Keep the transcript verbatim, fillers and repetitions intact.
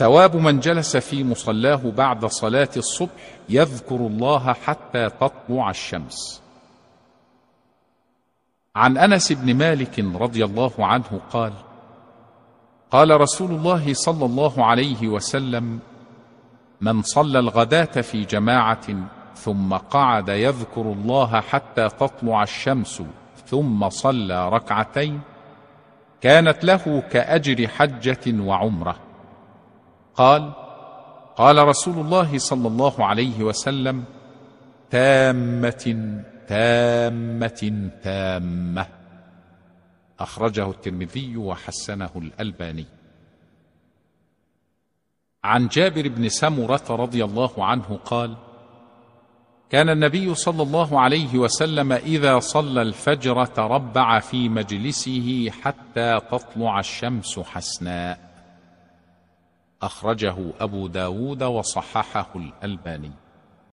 ثواب من جلس في مصلاه بعد صلاة الصبح يذكر الله حتى تطلع الشمس. عن أنس بن مالك رضي الله عنه قال: قال رسول الله صلى الله عليه وسلم: من صلى الغداة في جماعة ثم قعد يذكر الله حتى تطلع الشمس ثم صلى ركعتين كانت له كأجر حجة وعمرة. قال: قال رسول الله صلى الله عليه وسلم: تامة تامة تامة. أخرجه الترمذي وحسنه الألباني. عن جابر بن سمرة رضي الله عنه قال: كان النبي صلى الله عليه وسلم إذا صلى الفجر تربع في مجلسه حتى تطلع الشمس حسناء. أخرجه أبو داود وصححه الألباني.